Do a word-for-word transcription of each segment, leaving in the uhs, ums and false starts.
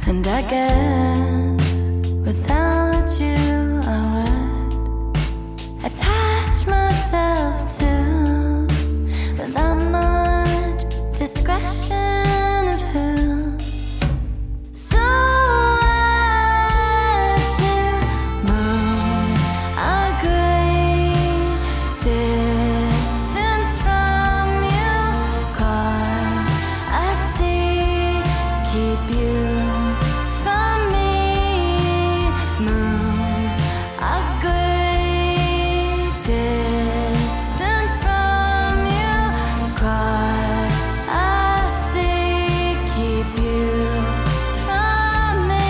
And I guess without you I would attach myself to, without much discretion of who. So I had to move a great distance from you, 'cause I see, keep you from me. Move a great distance from you, 'cause I see, keep you from me.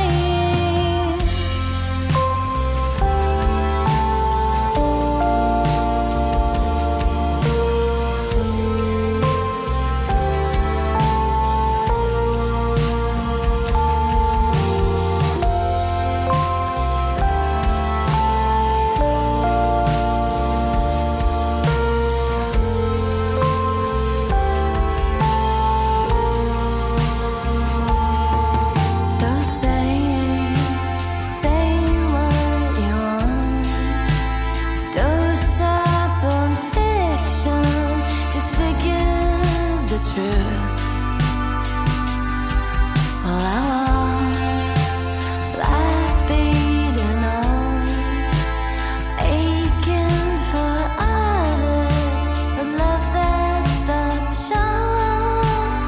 So say, say what you want. Dose up on fiction, disfigure the truth. Well, I want life beating on, aching for others, a love that stops short.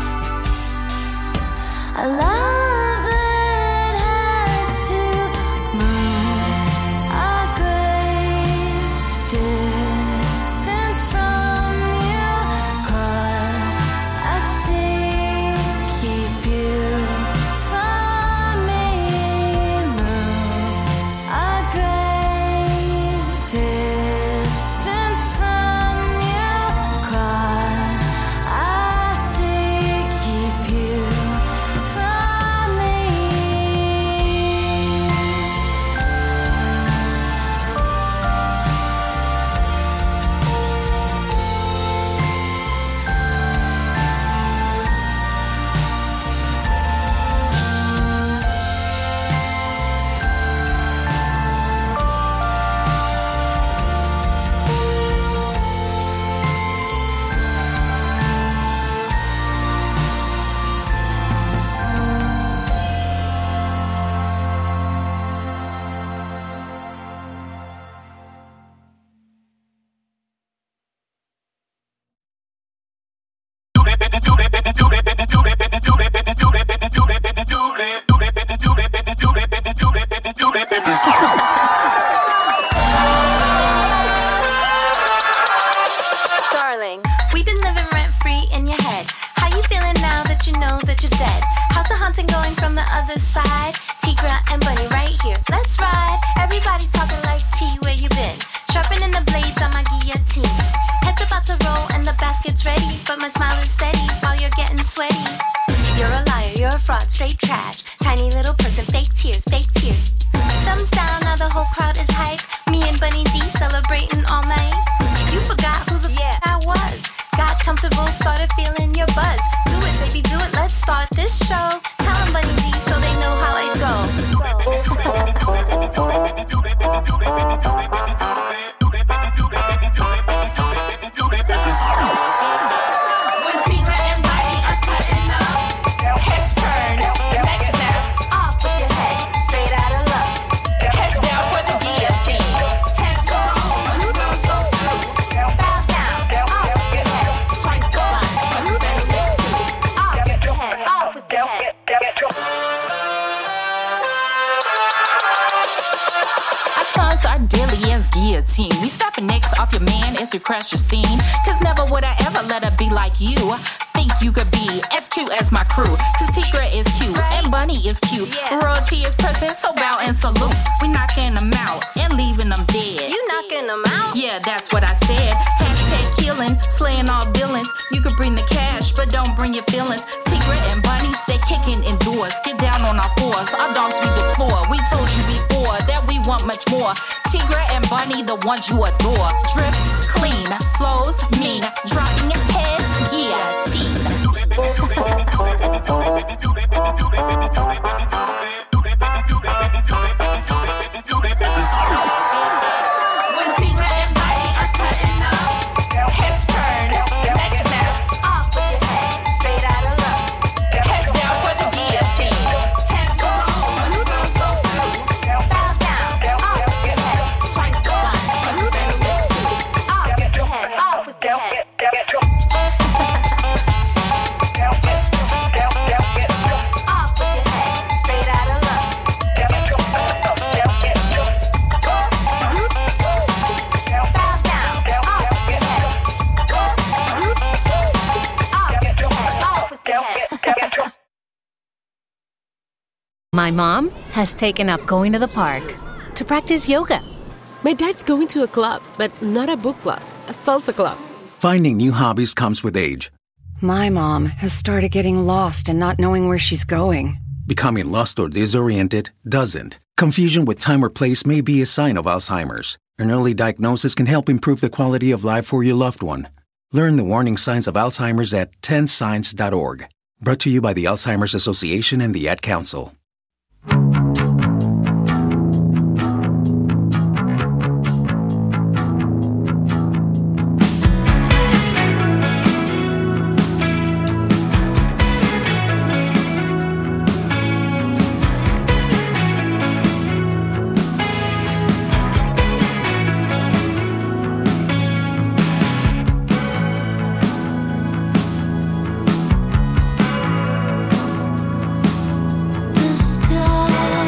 A love that has to move a great distance from you, 'cause I see, keep you from me. Move a great distance from you, 'cause I see, keep you from me. Darling, we've been living rent-free in your head. How you feeling now that you know that you're dead? How's the hunting going from the other side? Tigra and Bunny right here, let's ride. Everybody's talking like T, where you been? Sharpening the blades on my guillotine. Head's about to roll and the basket's ready, but my smile is steady while you're getting sweaty. You're a liar, you're a fraud, straight trash. Tiny little person, fake tears, fake tears. Thumbs down, now the whole crowd is hype. Me and Bunny D celebrating all night. You forgot who the yeah. f- I was. Got comfortable, started feeling your buzz. Do it, baby, do it, let's start this show. Tell 'em Bunny D so they know how it goes. When Tigra and Bunny are cutting up, heads turn, neck snap, off with your head, straight out of luck. Heads down for the guillotine. Heads go on when the roads go through. Bow down, off with your head, twice go by when you bend it too. Off with your head, off with your head. Our tongues are daily as guillotine. We stopping next off your man as you crash your scene. Cause never would I ever let her be like you. Think you could be as cute as my crew. Cause Tigra is cute and Bunny is cute. Yeah. Royalty is present, so bow and salute. We knocking them out and leaving them dead. You knocking them out? Yeah, that's what I said. Hashtag killing, slaying all villains. You could bring the cash, but don't bring your feelings. Tigra and Bunny stay kicking indoors. Get down on our fours, our dogs we deplore. We told you before that we want much more. Tigra and Bunny, the ones you adore. Drips, clean, flows, mean. Dropping your heads, yeah, team. My mom has taken up going to the park to practice yoga. My dad's going to a club, but not a book club, a salsa club. Finding new hobbies comes with age. My mom has started getting lost and not knowing where she's going. Becoming lost or disoriented doesn't. Confusion with time or place may be a sign of Alzheimer's. An early diagnosis can help improve the quality of life for your loved one. Learn the warning signs of Alzheimer's at ten signs dot org. Brought to you by the Alzheimer's Association and the Ad Council. The sky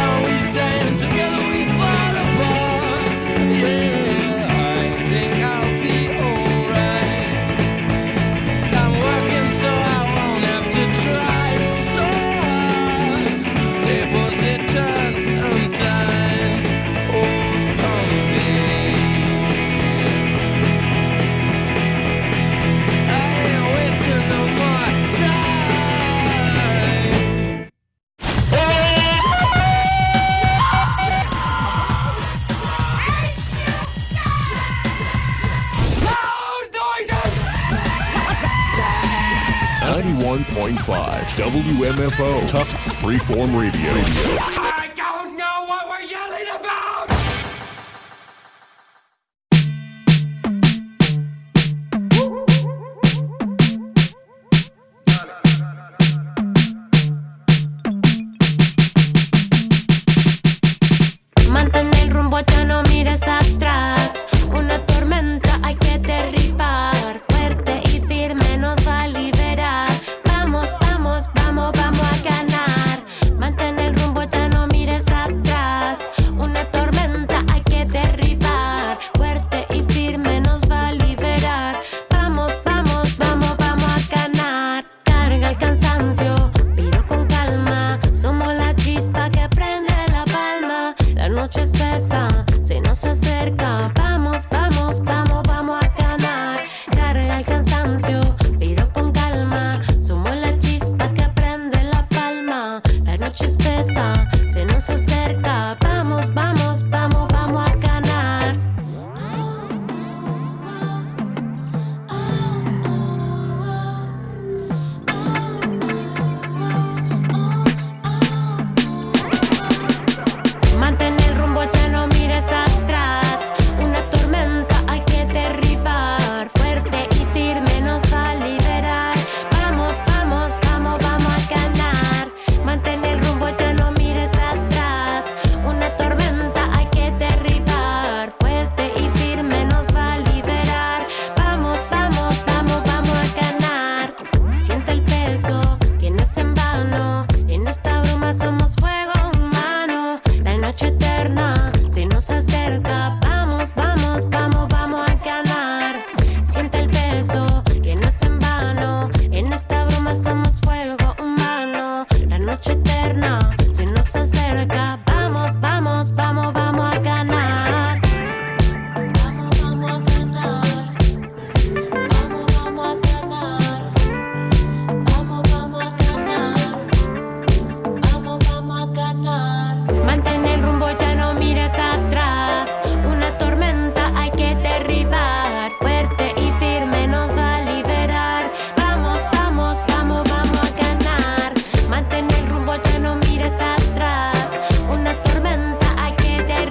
ninety-one point five W M F O Tufts Freeform Radio. I don't know what we're yelling about! Mantén el rumbo, ya no mires atrás. Una tormenta hay que derribar. Fuerte y firme nos va a liberar. Vamos, vamos, vamos, vamos a ganar. Mantén el rumbo, ya no mires atrás. Una tormenta hay que derribar. Fuerte y firme nos va a liberar. Vamos, vamos, vamos, vamos a ganar. Carga el cansancio, pero con calma. Somos la chispa que prende la palma. La noche es espesa, se nos acerca. Vamos, vamos, vamos, vamos a ganar. Carga el cansancio, pero con calma. Somos la chispa que prende la palma. La noche es espesa, se nos acerca. Vamos, vamos, vamos, vamos a ganar. Mantén el rumbo, ya no mires atrás. Una tormenta hay que derribar. Fuerte y firme nos va a liberar. Vamos, vamos, vamos, vamos a ganar. Mantén el rumbo, ya no mires atrás. Una tormenta hay que derribar. Fuerte y firme nos va a liberar. Vamos, vamos, vamos, vamos a ganar. Siente el peso, que no es en vano. En esta bruma somos fuego humano. La noche eterna se nos acerca. Vamos, vamos, vamos, vamos a ganar. Siente el peso, que no es en vano. En esta bruma somos fuego humano. La noche eterna se nos acerca. Vamos, vamos, vamos, vamos a ganar. Vamos, vamos a ganar. Vamos, vamos a ganar. Vamos, vamos a ganar. Vamos, vamos a ganar. Mantén el rumbo, ya no mires atrás. Una tormenta hay que derribar. Fuerte y firme nos va a liberar. Vamos, vamos, vamos, vamos a ganar. Mantén el rumbo, ya no mires atrás. Una tormenta hay que derribar.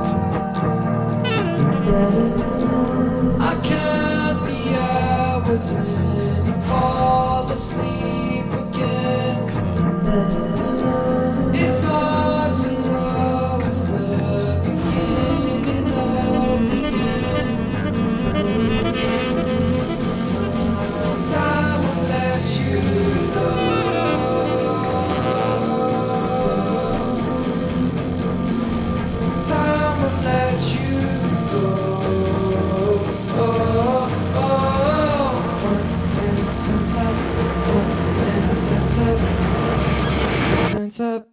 I count the hours and I fall asleep again. It's hard to know it's the beginning of the end. Time will let you know. Time will let you go. Oh, oh, oh. Front and center, front and center, center.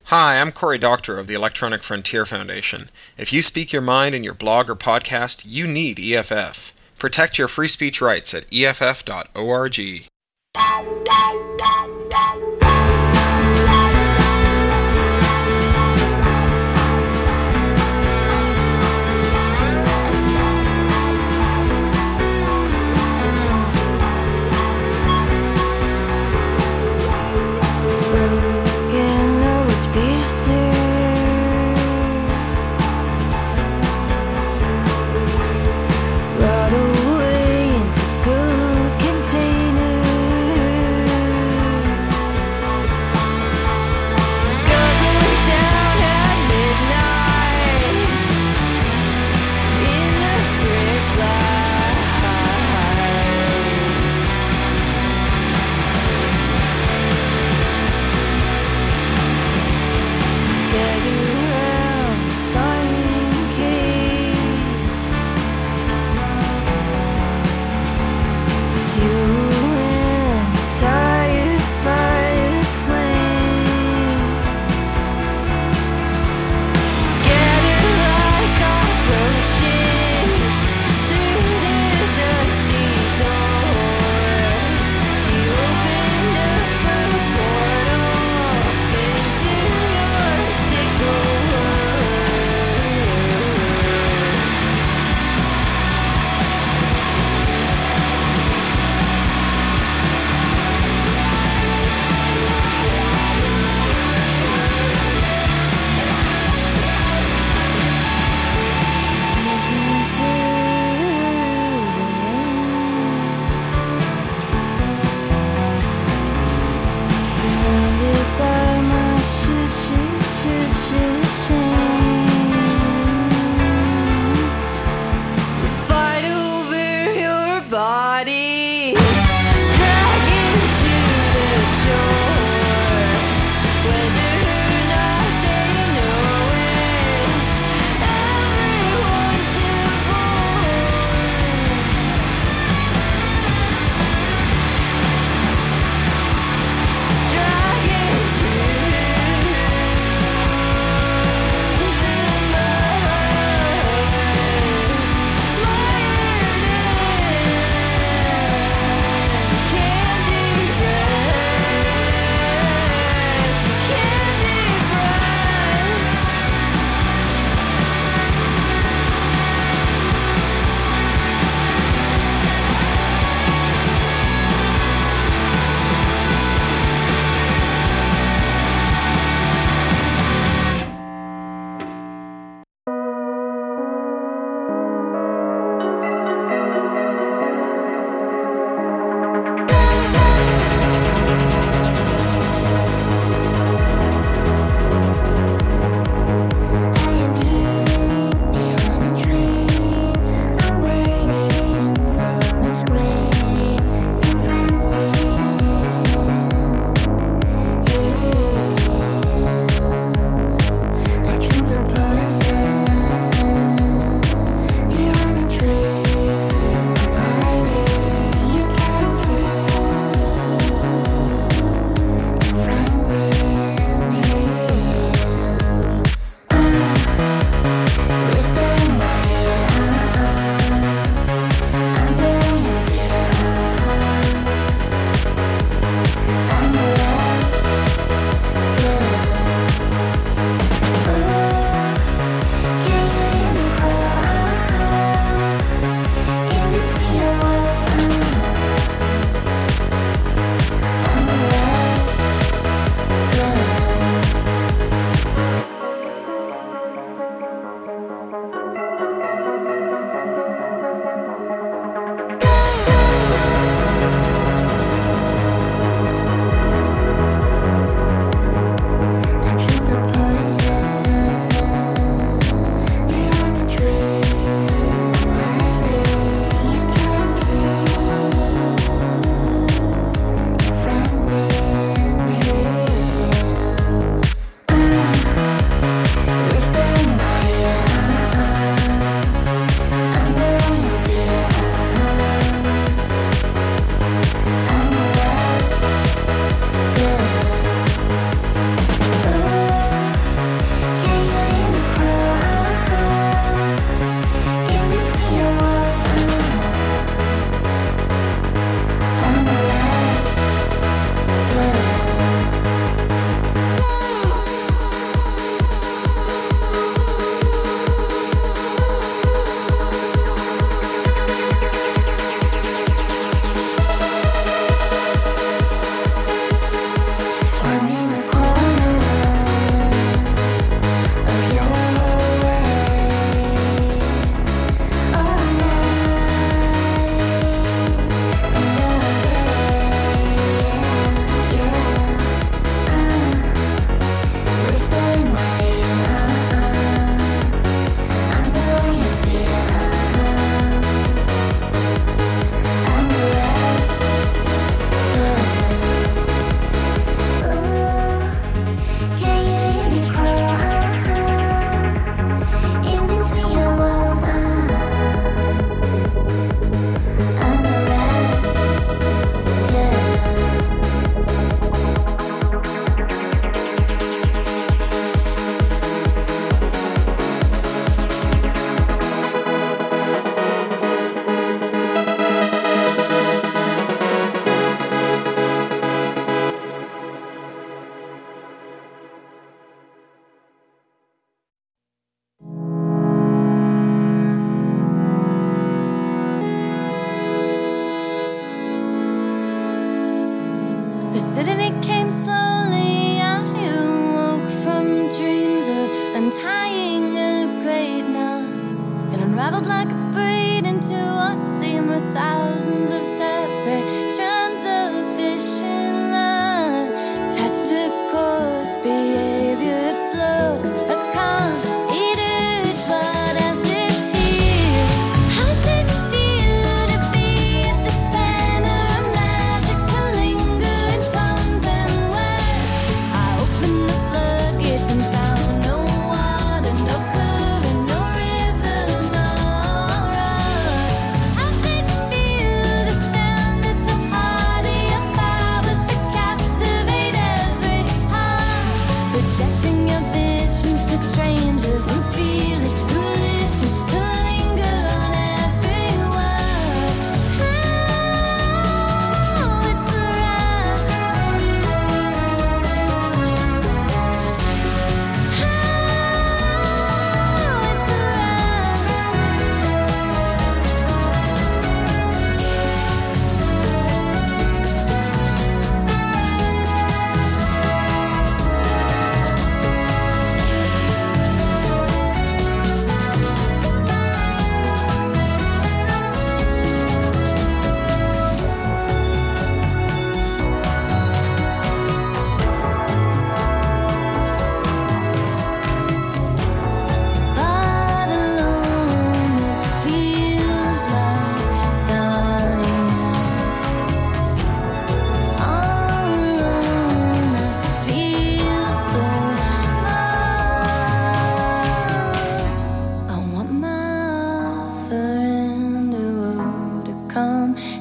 Hi, I'm Cory Doctorow of the Electronic Frontier Foundation. If you speak your mind in your blog or podcast, you need E F F. Protect your free speech rights at E F F dot org. Right away into good containers.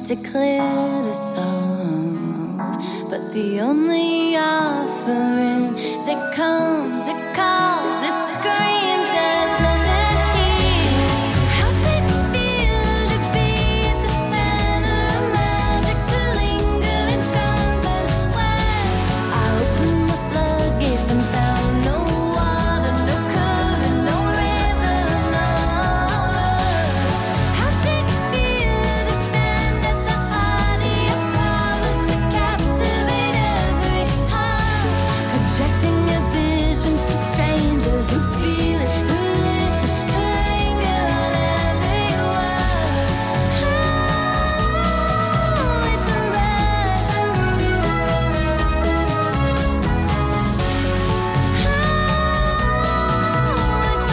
to clear to solve, but the only offering that comes, it calls, it screams, there's nothing here. How's it feel to be at the center of magic, to linger in tones and lands? I opened the floodgates and found no water, no current, no river, no rush. How's it feel to stand at the heart of your promise, to captivate every heart, projecting your visions to strangers who feel it, who listen, to linger on every word. Oh, it's a rush. Oh, it's a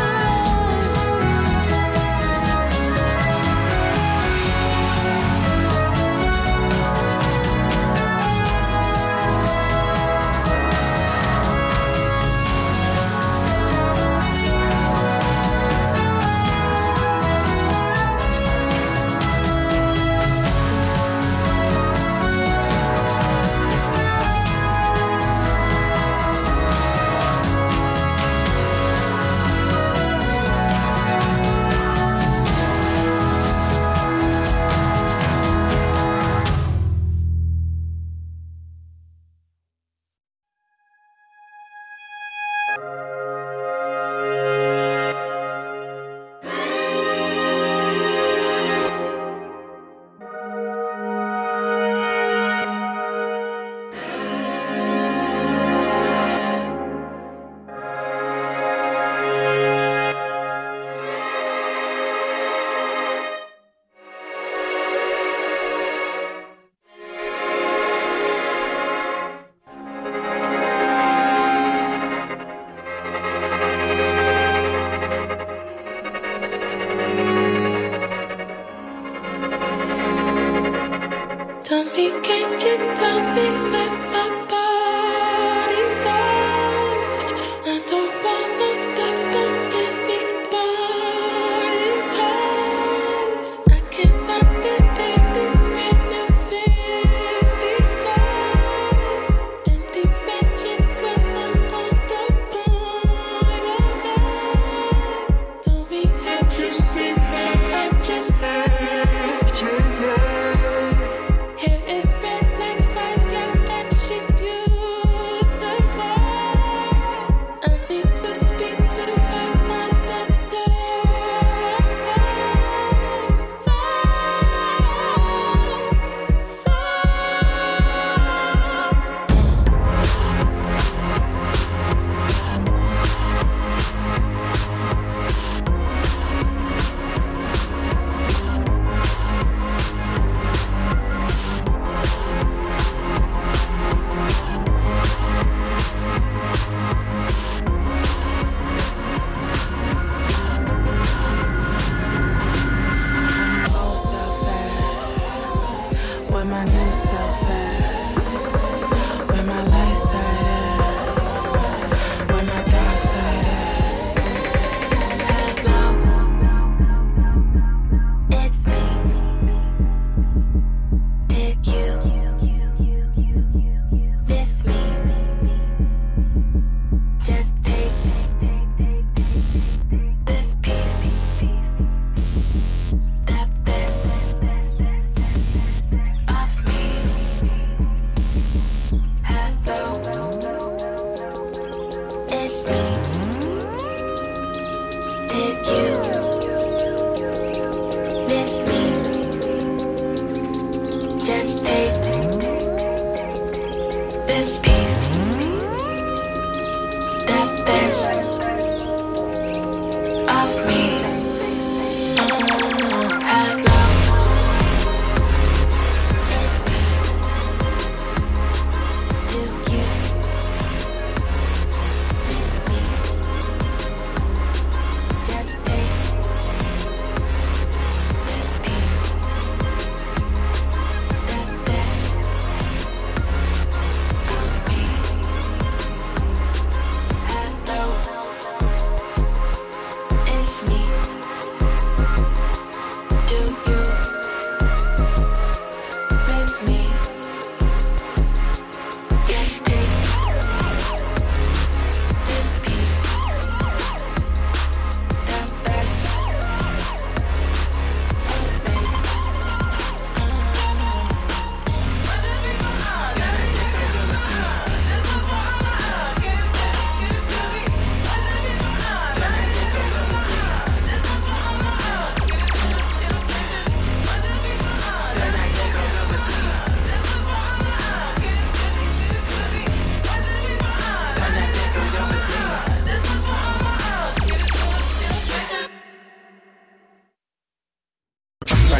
Tell me, can you tell me where my body goes? I don't wanna step on anybody's toes. I cannot fit in this brand new fit, these clothes, and these matching clothes are on the born of love. Tell me, have you seen that? I just heard you know. Hair is red like fire and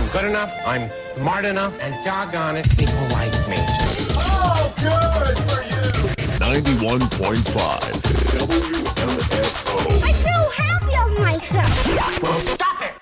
I'm good enough, I'm smart enough, and doggone it, people like me. Oh, good for you! ninety-one point five W M F O. I feel happy of myself. Well, stop it!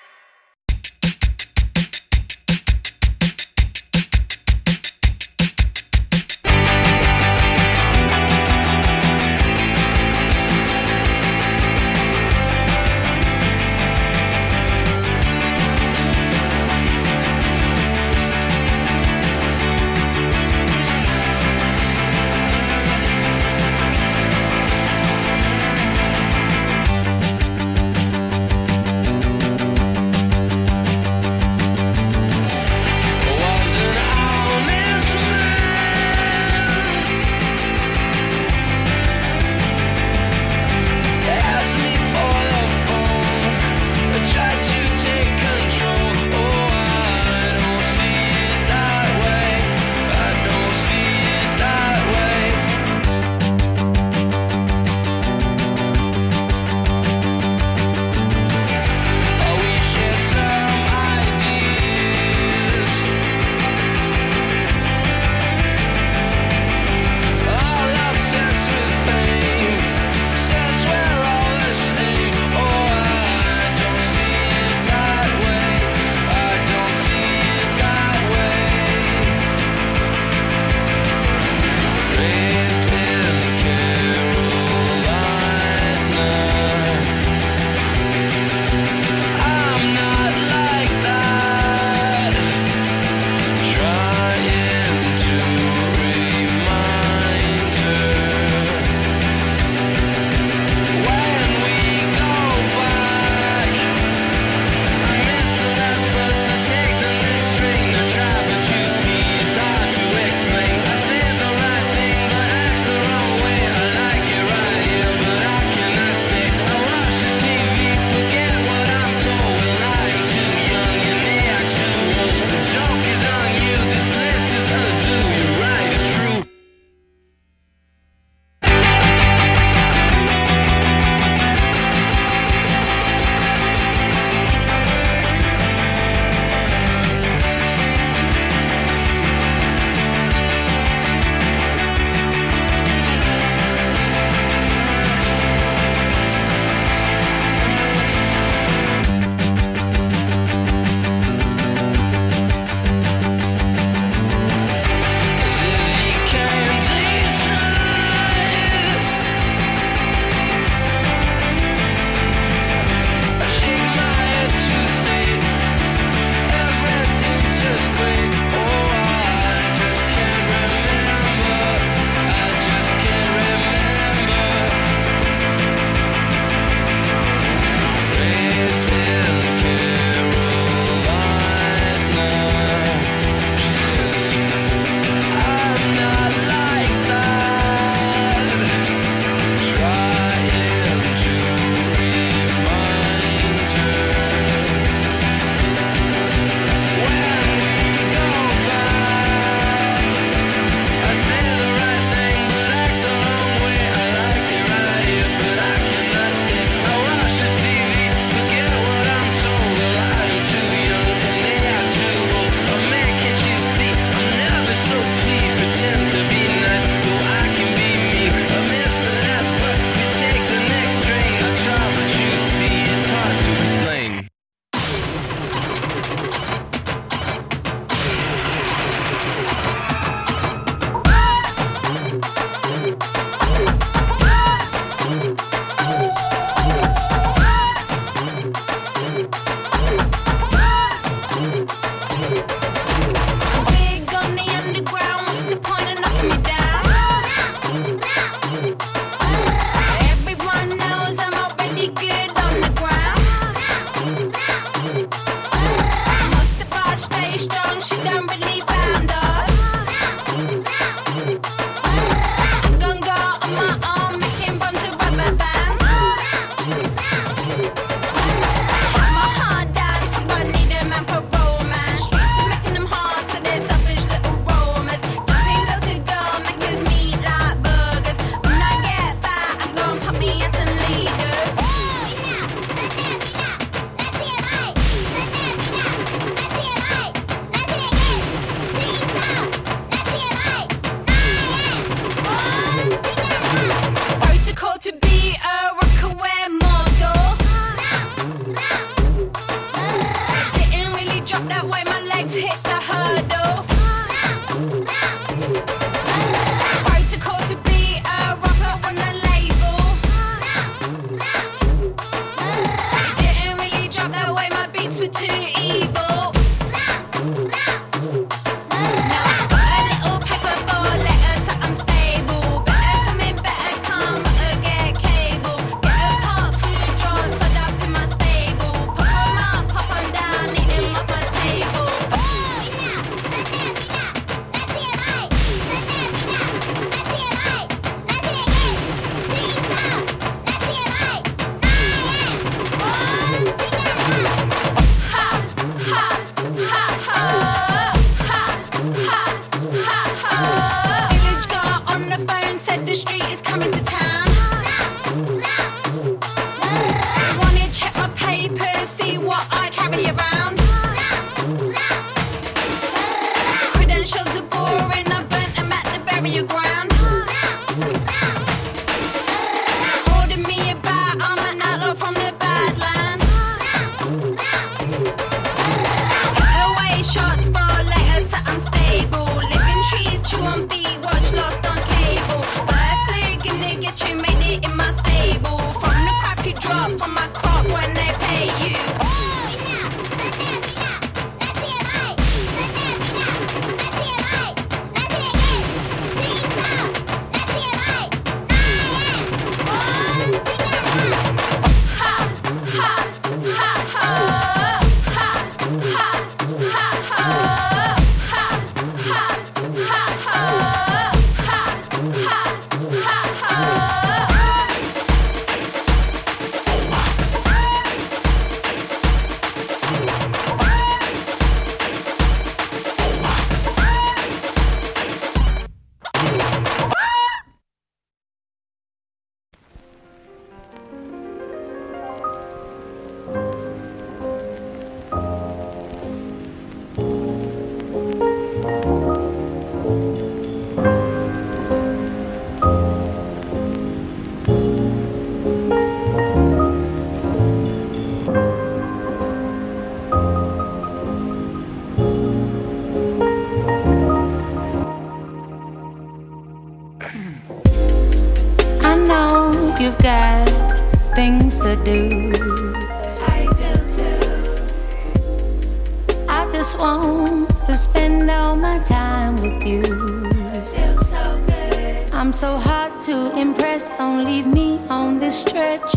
just want to spend all my time with you. Feels so good. I'm so hard to impress. Don't leave me on this stretch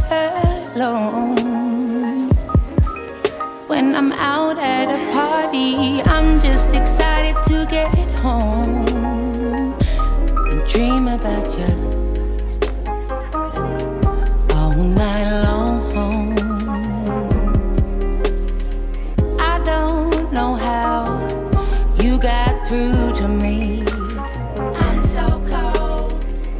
alone. When I'm out at a party, I'm just excited to get home and dream about you all night long. I don't know how you got through to me. I'm so cold.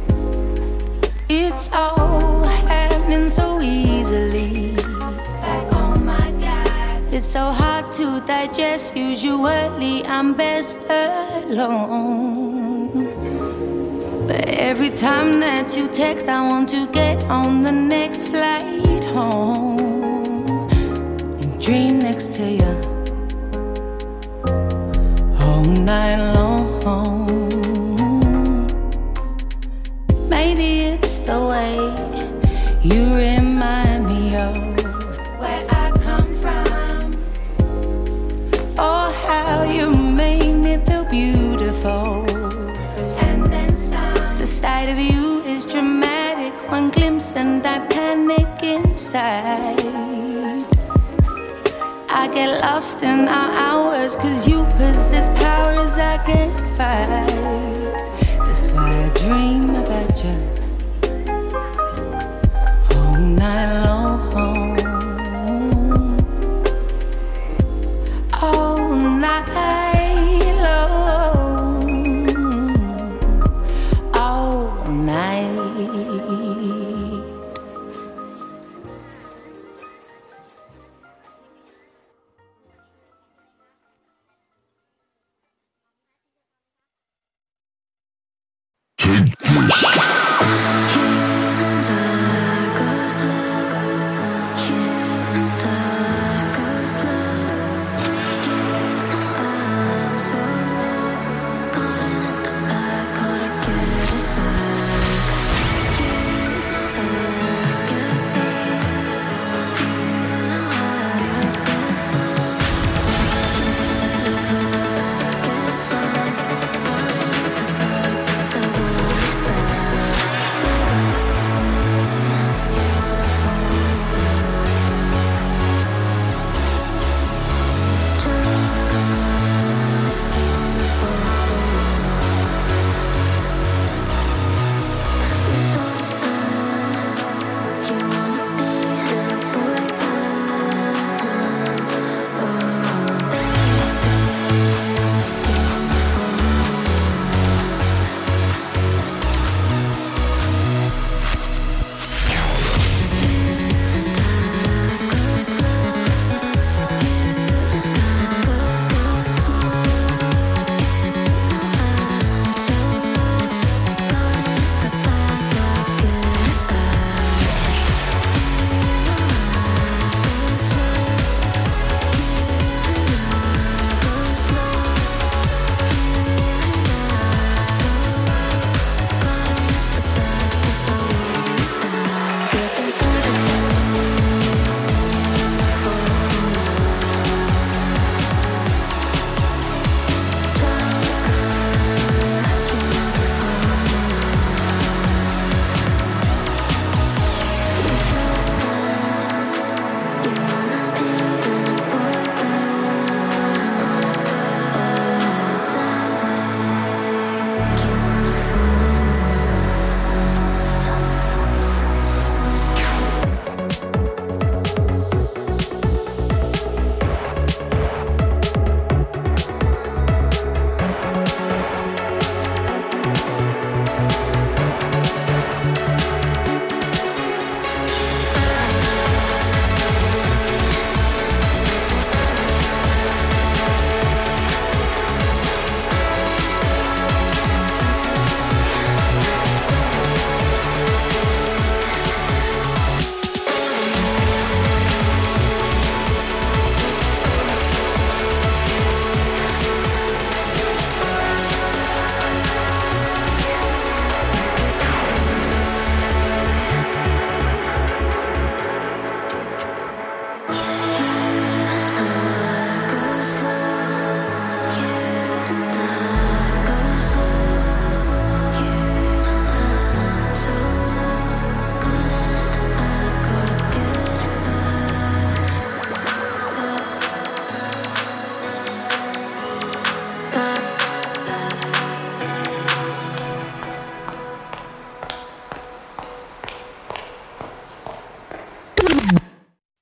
It's all happening so easily. Like, oh my God. It's so hard to digest. Usually I'm best alone. But every time that you text, I want to get on the next flight home and dream next to you all night long. Maybe it's the way you remind me of where I come from, or how you make me feel beautiful. The sight of you is dramatic. One glimpse and I panic inside. I get lost in our hours, cause you possess powers I can't fight. That's why I dream about you all night long. All night long. All night.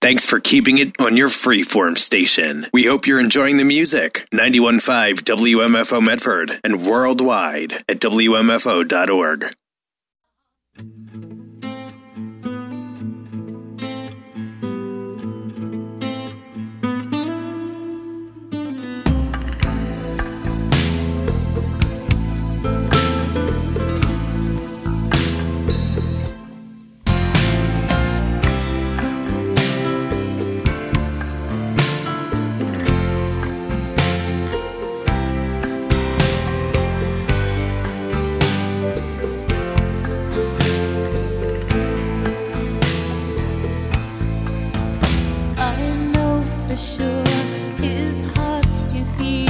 Thanks for keeping it on your freeform station. We hope you're enjoying the music. ninety-one point five W M F O Medford and worldwide at W M F O dot org. I know for sure his heart is here.